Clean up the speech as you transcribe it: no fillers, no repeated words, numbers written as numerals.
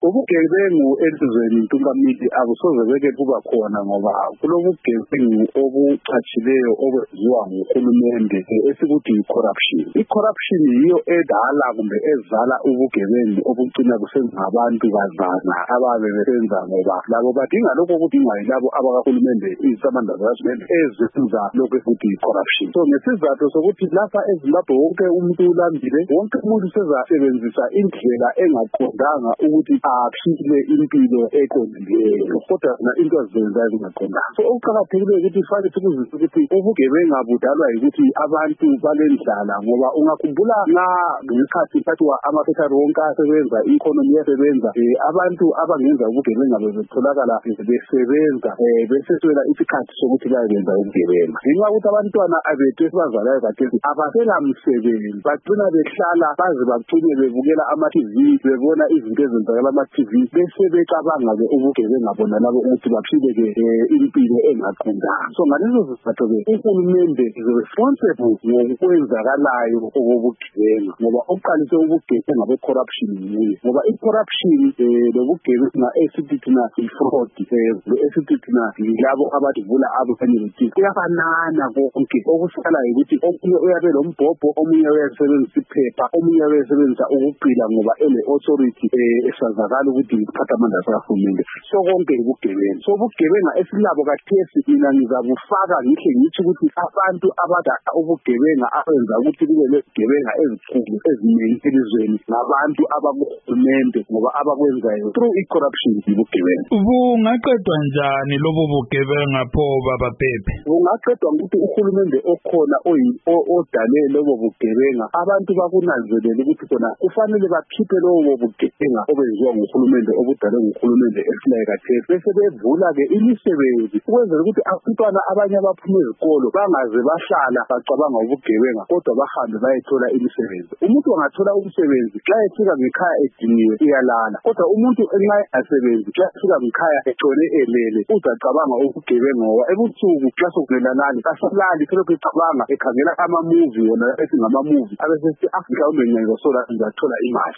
Ubugebengu elizweni tungamili akusoze beke kuba khona ngoba kulobugebengu obucatshileyo obenziwa nguhulumende esikuthi corruption. I-corruption yiyo edala kumbe ezala ubugebengu obucina kusenza abantu bazana ababe besenza ngoba labo badinga lokho okudingwa yilabo abakahulumende izisamanda zikahulumende ezenza lokho esikuthi corruption. So ngesizathu sokuthi lapha eZimbabwe wonke umuntu ulambile, wonke umuntu usezasebenzisa indlela engaqondanga ukuthi aphile impilo eqondileyo kodwa into azizenzayo zingaqondanga. So okuqakathekileyo ukuthi kufanele sikuzise ukuthi ubugebengu budalwa yikuthi abantu balendlala ngoba ungakhumbula ngesikhathi kuthiwa amafactory wonke asebenza, i-economy yasebenza, abantu abangenza ubugebengu betholakala besebenza beseswela isikhathi sokuthi bayenza ubugebengu. Ngenxa yokuthi abantwana abethu esibazalayo khathesi abasela msebenzi, bagcina behlala baze bagcine bebukela ama-TV, bebona izinto ezenzakala ama-TV bese becabanga-ke ubugebengu bona labo ukuthi baphile-ke impilo engaqondanga. So ngalezo zizathu-ke uhulumende is responsible ngokwenzakalayo okobugebengu ngoba oqalise ubugebengu be-corruption yiyo ngoba i-corruption lobugebengu esithi thina i-fraud esithi thina yilabo abadivula abanye kuyafanana konke. Okusala ukuthi omunye uyabe lombhobho, omunye uyasebenzisa iphepha, omunye uyasebenzisa ukugqila ngoba ele-authority esazakala ukuthi ngiphatha amandla kahulumende. So konke ubugebengu. So ubugebengu esilabo kathesi mina ngizabufaka ngihle ngithi ukuthi abantu abadala ubugebengu abenza ukuthi kube lezigebengu ezikhulu eziningi elizweni ngabantu abakuhulumende ngoba abakwenzayo through i-corruption ubugebengu. Bungaqedwa njani lobo bugebengu pho baba Pepe? Bungaqedwa ukuthi uhulumende okhona odale lobo bugebengu abantu bakunanzelele ukuthi khona kufanele bakhiphe lobo bugebengu obenziwa nguhulumende obudale nguhulumende esilayo kathesi bese bevula-ke imisebenzi ukwenzela ukuthi abantwana abanye abaphuma ezikolo bangaze bahlala bacabanga ubugebengu kodwa bahambe bayethola imisebenzi. Umuntu angathola umsebenzi xa efika ngekhaya ediniwe uyalala, kodwa umuntu nxa engasebenzi xa efika ngekhaya etshone elele uzacabanga ubugebengu ngoba ebusuku xa sokunelalali asalali selokhu ecabanga ekhangela ama-movie wona esingama-movie abesesithi mhlawumbe ngiyazosola ngizathola imali.